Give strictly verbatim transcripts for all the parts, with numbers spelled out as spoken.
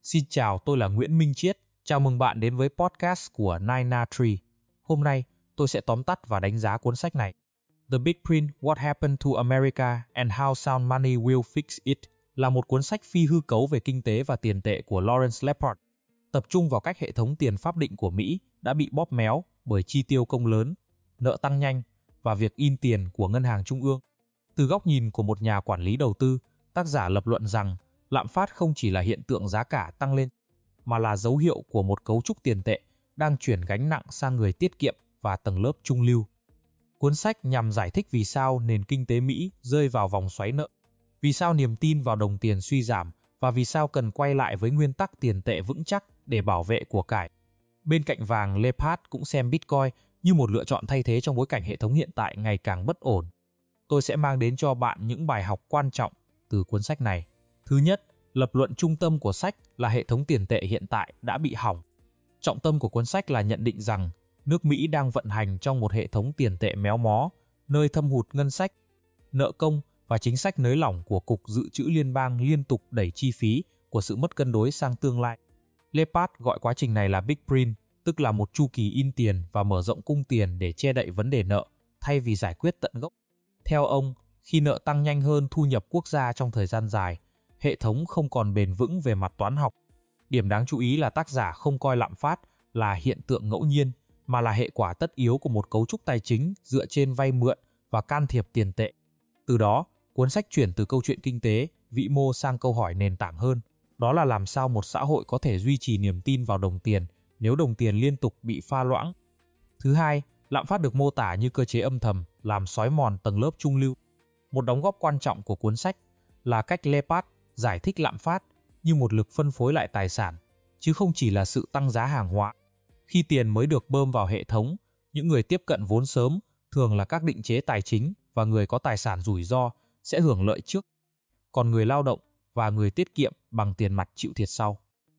Xin chào, tôi là Nguyễn Minh Chiết. Chào mừng bạn đến với podcast của Nine Tree. Hôm nay, tôi sẽ tóm tắt và đánh giá cuốn sách này. The Big Print: What Happened to America and How Sound Money Will Fix It là một cuốn sách phi hư cấu về kinh tế và tiền tệ của Lawrence Lepard, tập trung vào cách hệ thống tiền pháp định của Mỹ đã bị bóp méo bởi chi tiêu công lớn, nợ tăng nhanh và việc in tiền của ngân hàng trung ương. Từ góc nhìn của một nhà quản lý đầu tư, tác giả lập luận rằng lạm phát không chỉ là hiện tượng giá cả tăng lên, mà là dấu hiệu của một cấu trúc tiền tệ đang chuyển gánh nặng sang người tiết kiệm và tầng lớp trung lưu. Cuốn sách nhằm giải thích vì sao nền kinh tế Mỹ rơi vào vòng xoáy nợ, vì sao niềm tin vào đồng tiền suy giảm và vì sao cần quay lại với nguyên tắc tiền tệ vững chắc để bảo vệ của cải. Bên cạnh vàng, Lepard cũng xem Bitcoin như một lựa chọn thay thế trong bối cảnh hệ thống hiện tại ngày càng bất ổn. Tôi sẽ mang đến cho bạn những bài học quan trọng từ cuốn sách này. Thứ nhất, lập luận trung tâm của sách là hệ thống tiền tệ hiện tại đã bị hỏng. Trọng tâm của cuốn sách là nhận định rằng nước Mỹ đang vận hành trong một hệ thống tiền tệ méo mó, nơi thâm hụt ngân sách, nợ công và chính sách nới lỏng của Cục Dự trữ Liên bang liên tục đẩy chi phí của sự mất cân đối sang tương lai. Lepard gọi quá trình này là Big Print, tức là một chu kỳ in tiền và mở rộng cung tiền để che đậy vấn đề nợ, thay vì giải quyết tận gốc. Theo ông, khi nợ tăng nhanh hơn thu nhập quốc gia trong thời gian dài, hệ thống không còn bền vững về mặt toán học. Điểm đáng chú ý là tác giả không coi lạm phát là hiện tượng ngẫu nhiên, mà là hệ quả tất yếu của một cấu trúc tài chính dựa trên vay mượn và can thiệp tiền tệ. Từ đó, cuốn sách chuyển từ câu chuyện kinh tế, vĩ mô sang câu hỏi nền tảng hơn. Đó là làm sao một xã hội có thể duy trì niềm tin vào đồng tiền nếu đồng tiền liên tục bị pha loãng. Thứ hai, lạm phát được mô tả như cơ chế âm thầm làm xói mòn tầng lớp trung lưu. Một đóng góp quan trọng của cuốn sách là cách Lepard giải thích lạm phát như một lực phân phối lại tài sản, chứ không chỉ là sự tăng giá hàng hóa. Khi tiền mới được bơm vào hệ thống, những người tiếp cận vốn sớm, thường là các định chế tài chính và người có tài sản rủi ro, sẽ hưởng lợi trước, còn người lao động và người tiết kiệm bằng tiền mặt chịu thiệt sau.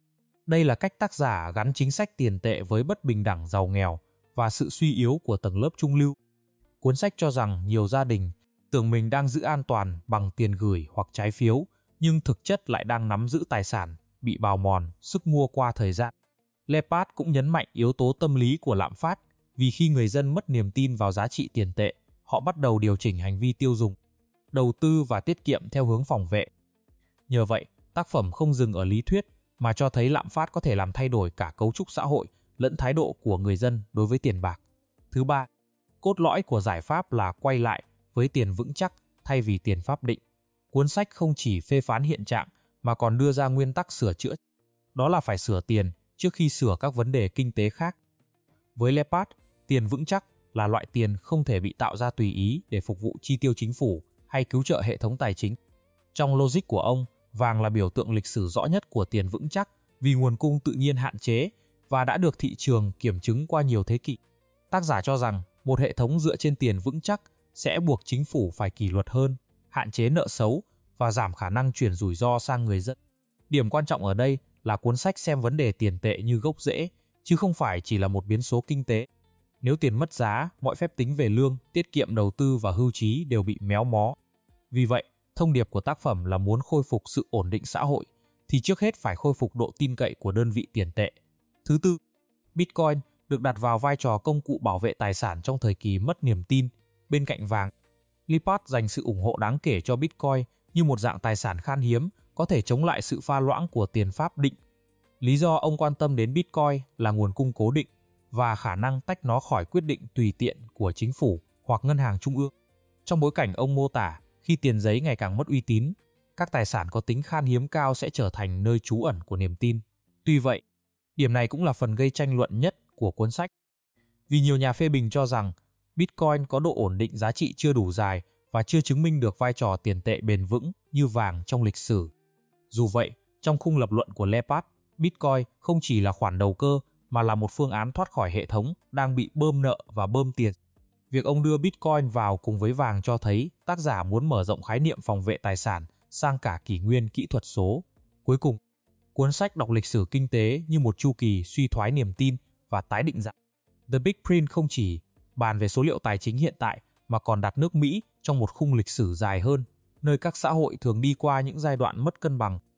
Đây là cách tác giả gắn chính sách tiền tệ với bất bình đẳng giàu nghèo và sự suy yếu của tầng lớp trung lưu. Cuốn sách cho rằng nhiều gia đình tưởng mình đang giữ an toàn bằng tiền gửi hoặc trái phiếu, nhưng thực chất lại đang nắm giữ tài sản bị bào mòn, sức mua qua thời gian. Lepard cũng nhấn mạnh yếu tố tâm lý của lạm phát, vì khi người dân mất niềm tin vào giá trị tiền tệ, họ bắt đầu điều chỉnh hành vi tiêu dùng, đầu tư và tiết kiệm theo hướng phòng vệ. Nhờ vậy, tác phẩm không dừng ở lý thuyết mà cho thấy lạm phát có thể làm thay đổi cả cấu trúc xã hội lẫn thái độ của người dân đối với tiền bạc. Thứ ba, cốt lõi của giải pháp là quay lại với tiền vững chắc thay vì tiền pháp định. Cuốn sách không chỉ phê phán hiện trạng mà còn đưa ra nguyên tắc sửa chữa. Đó là phải sửa tiền trước khi sửa các vấn đề kinh tế khác. Với Lepard, tiền vững chắc là loại tiền không thể bị tạo ra tùy ý để phục vụ chi tiêu chính phủ hay cứu trợ hệ thống tài chính. Trong logic của ông, vàng là biểu tượng lịch sử rõ nhất của tiền vững chắc vì nguồn cung tự nhiên hạn chế và đã được thị trường kiểm chứng qua nhiều thế kỷ. Tác giả cho rằng một hệ thống dựa trên tiền vững chắc sẽ buộc chính phủ phải kỷ luật hơn, hạn chế nợ xấu và giảm khả năng chuyển rủi ro sang người dân. Điểm quan trọng ở đây là cuốn sách xem vấn đề tiền tệ như gốc rễ, chứ không phải chỉ là một biến số kinh tế. Nếu tiền mất giá, mọi phép tính về lương, tiết kiệm đầu tư và hưu trí đều bị méo mó. Vì vậy, thông điệp của tác phẩm là muốn khôi phục sự ổn định xã hội, thì trước hết phải khôi phục độ tin cậy của đơn vị tiền tệ. Thứ tư, Bitcoin được đặt vào vai trò công cụ bảo vệ tài sản trong thời kỳ mất niềm tin. Bên cạnh vàng, Lepard dành sự ủng hộ đáng kể cho Bitcoin như một dạng tài sản khan hiếm có thể chống lại sự pha loãng của tiền pháp định. Lý do ông quan tâm đến Bitcoin là nguồn cung cố định và khả năng tách nó khỏi quyết định tùy tiện của chính phủ hoặc ngân hàng trung ương. Trong bối cảnh ông mô tả, khi tiền giấy ngày càng mất uy tín, các tài sản có tính khan hiếm cao sẽ trở thành nơi trú ẩn của niềm tin. Tuy vậy, điểm này cũng là phần gây tranh luận nhất của cuốn sách. Vì nhiều nhà phê bình cho rằng Bitcoin có độ ổn định giá trị chưa đủ dài và chưa chứng minh được vai trò tiền tệ bền vững như vàng trong lịch sử. Dù vậy, trong khung lập luận của Lepard, Bitcoin không chỉ là khoản đầu cơ mà là một phương án thoát khỏi hệ thống đang bị bơm nợ và bơm tiền. Việc ông đưa Bitcoin vào cùng với vàng cho thấy tác giả muốn mở rộng khái niệm phòng vệ tài sản sang cả kỷ nguyên kỹ thuật số. Cuối cùng, cuốn sách đọc lịch sử kinh tế như một chu kỳ suy thoái niềm tin và tái định dạng. The Big Print không chỉ bàn về số liệu tài chính hiện tại mà còn đặt nước Mỹ trong một khung lịch sử dài hơn, nơi các xã hội thường đi qua những giai đoạn mất cân bằng,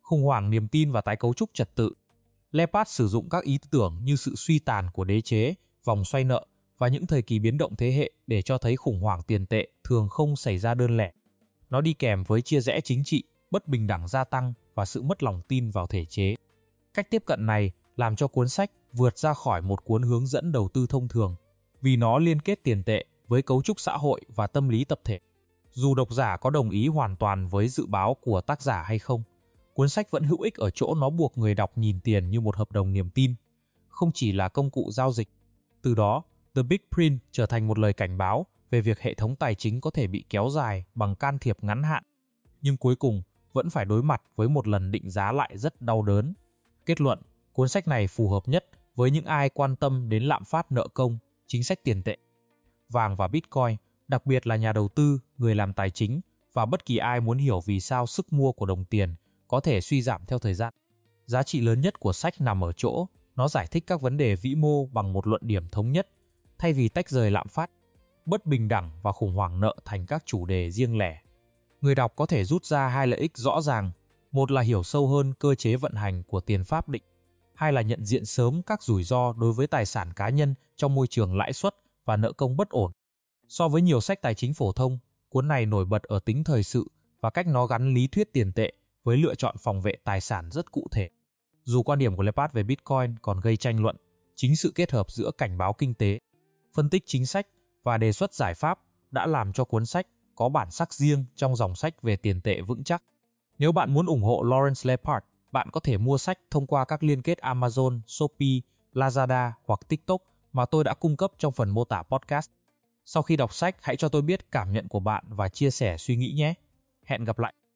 Khủng hoảng niềm tin và tái cấu trúc trật tự. Lepard sử dụng các ý tưởng như sự suy tàn của đế chế, vòng xoay nợ và những thời kỳ biến động thế hệ để cho thấy khủng hoảng tiền tệ thường không xảy ra đơn lẻ. Nó đi kèm với chia rẽ chính trị, bất bình đẳng gia tăng và sự mất lòng tin vào thể chế. Cách tiếp cận này làm cho cuốn sách vượt ra khỏi một cuốn hướng dẫn đầu tư thông thường, vì nó liên kết tiền tệ với cấu trúc xã hội và tâm lý tập thể. Dù độc giả có đồng ý hoàn toàn với dự báo của tác giả hay không, cuốn sách vẫn hữu ích ở chỗ nó buộc người đọc nhìn tiền như một hợp đồng niềm tin, không chỉ là công cụ giao dịch. Từ đó, The Big Print trở thành một lời cảnh báo về việc hệ thống tài chính có thể bị kéo dài bằng can thiệp ngắn hạn, nhưng cuối cùng vẫn phải đối mặt với một lần định giá lại rất đau đớn. Kết luận, cuốn sách này phù hợp nhất với những ai quan tâm đến lạm phát nợ công, chính sách tiền tệ, vàng và Bitcoin, đặc biệt là nhà đầu tư, người làm tài chính và bất kỳ ai muốn hiểu vì sao sức mua của đồng tiền có thể suy giảm theo thời gian. Giá trị lớn nhất của sách nằm ở chỗ, nó giải thích các vấn đề vĩ mô bằng một luận điểm thống nhất, thay vì tách rời lạm phát, bất bình đẳng và khủng hoảng nợ thành các chủ đề riêng lẻ. Người đọc có thể rút ra hai lợi ích rõ ràng, một là hiểu sâu hơn cơ chế vận hành của tiền pháp định, hai là nhận diện sớm các rủi ro đối với tài sản cá nhân trong môi trường lãi suất và nợ công bất ổn. So với nhiều sách tài chính phổ thông, cuốn này nổi bật ở tính thời sự và cách nó gắn lý thuyết tiền tệ với lựa chọn phòng vệ tài sản rất cụ thể. Dù quan điểm của Lepard về Bitcoin còn gây tranh luận, chính sự kết hợp giữa cảnh báo kinh tế, phân tích chính sách và đề xuất giải pháp đã làm cho cuốn sách có bản sắc riêng trong dòng sách về tiền tệ vững chắc. Nếu bạn muốn ủng hộ Lawrence Lepard, bạn có thể mua sách thông qua các liên kết Amazon, Shopee, Lazada hoặc TikTok mà tôi đã cung cấp trong phần mô tả podcast. Sau khi đọc sách, hãy cho tôi biết cảm nhận của bạn và chia sẻ suy nghĩ nhé. Hẹn gặp lại!